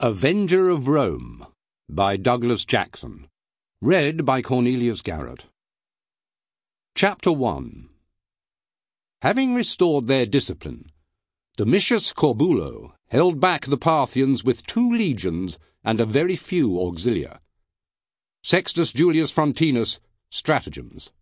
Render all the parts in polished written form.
Avenger of Rome by Douglas Jackson. Read by Cornelius Garrett. Chapter 1. Having restored their discipline, Domitius Corbulo held back the Parthians with 2 legions and a very few auxilia. Sextus Julius Frontinus, Stratagems.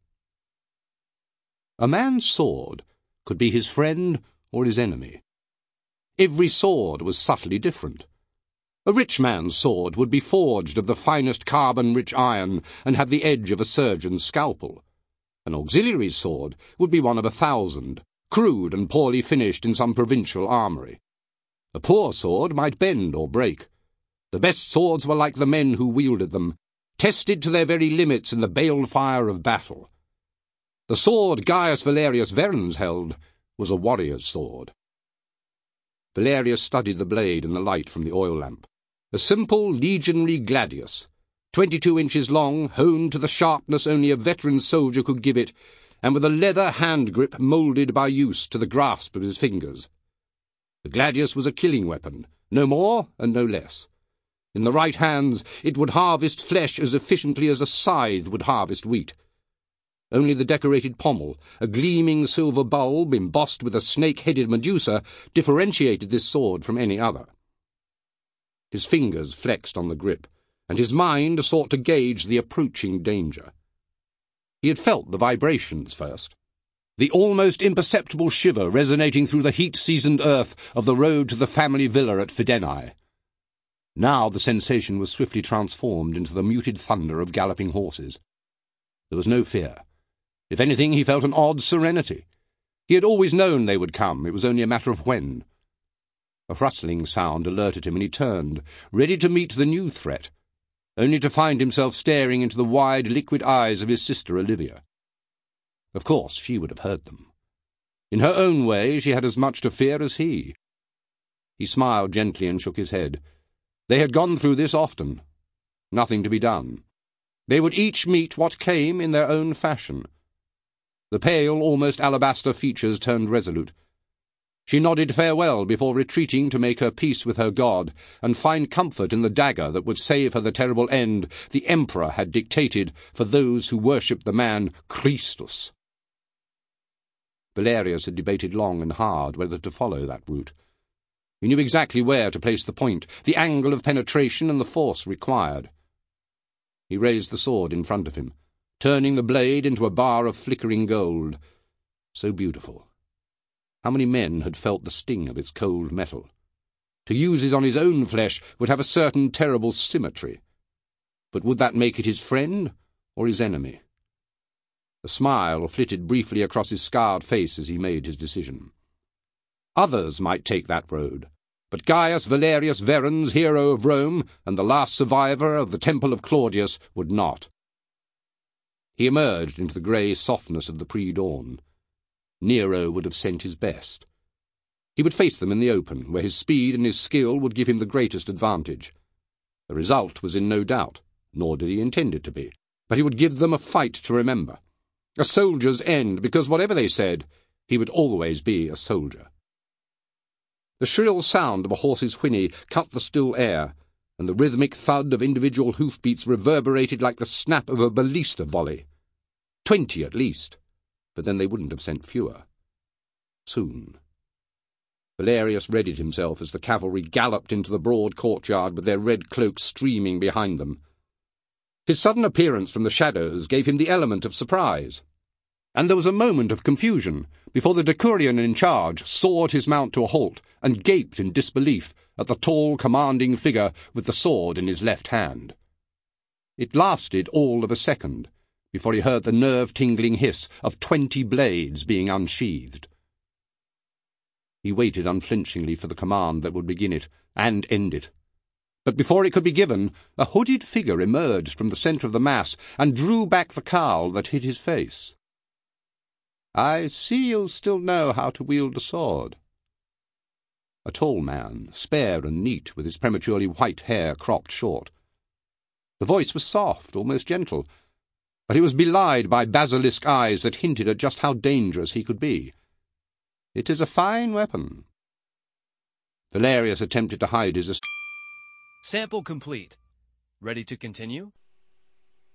A man's sword could be his friend or his enemy. Every sword was subtly different. A rich man's sword would be forged of the finest carbon-rich iron and have the edge of a surgeon's scalpel. An auxiliary's sword would be one of 1,000, crude and poorly finished in some provincial armoury. A poor sword might bend or break. The best swords were like the men who wielded them, tested to their very limits in the balefire of battle. The sword Gaius Valerius Verens held was a warrior's sword. Valerius studied the blade in the light from the oil lamp. A simple legionary gladius, 22 inches long, honed to the sharpness only a veteran soldier could give it, and with a leather hand grip moulded by use to the grasp of his fingers. The gladius was a killing weapon, no more and no less. In the right hands it would harvest flesh as efficiently as a scythe would harvest wheat. Only the decorated pommel, a gleaming silver bulb embossed with a snake-headed Medusa, differentiated this sword from any other. His fingers flexed on the grip, and his mind sought to gauge the approaching danger. He had felt the vibrations first, the almost imperceptible shiver resonating through the heat-seasoned earth of the road to the family villa at Fidenae. Now the sensation was swiftly transformed into the muted thunder of galloping horses. There was no fear. If anything, he felt an odd serenity. He had always known they would come, it was only a matter of when. A rustling sound alerted him, and he turned, ready to meet the new threat, only to find himself staring into the wide, liquid eyes of his sister Olivia. Of course, she would have heard them. In her own way, she had as much to fear as he. He smiled gently and shook his head. They had gone through this often. Nothing to be done. They would each meet what came in their own fashion. The pale, almost alabaster features turned resolute. She nodded farewell before retreating to make her peace with her god and find comfort in the dagger that would save her the terrible end the emperor had dictated for those who worshipped the man Christus. Valerius had debated long and hard whether to follow that route. He knew exactly where to place the point, the angle of penetration and the force required. He raised the sword in front of him, turning the blade into a bar of flickering gold. So beautiful. How many men had felt the sting of its cold metal? To use it on his own flesh would have a certain terrible symmetry. But would that make it his friend or his enemy? A smile flitted briefly across his scarred face as he made his decision. Others might take that road, but Gaius Valerius Verens, hero of Rome and the last survivor of the Temple of Claudius, would not. He emerged into the grey softness of the pre-dawn. Nero would have sent his best. He would face them in the open, where his speed and his skill would give him the greatest advantage. The result was in no doubt, nor did he intend it to be, but he would give them a fight to remember. A soldier's end, because whatever they said, he would always be a soldier. The shrill sound of a horse's whinny cut the still air, and the rhythmic thud of individual hoofbeats reverberated like the snap of a ballista volley. 20 at least. But then they wouldn't have sent fewer. Soon. Valerius readied himself as the cavalry galloped into the broad courtyard with their red cloaks streaming behind them. His sudden appearance from the shadows gave him the element of surprise, and there was a moment of confusion before the decurion in charge soared his mount to a halt and gaped in disbelief at the tall, commanding figure with the sword in his left hand. It lasted all of a second before he heard the nerve-tingling hiss of 20 blades being unsheathed. He waited unflinchingly for the command that would begin it and end it. But before it could be given, a hooded figure emerged from the centre of the mass and drew back the cowl that hid his face. "I see you still know how to wield a sword." A tall man, spare and neat, with his prematurely white hair cropped short. The voice was soft, almost gentle, but it was belied by basilisk eyes that hinted at just how dangerous he could be. "It is a fine weapon." Valerius attempted to hide his Sample complete. Ready to continue?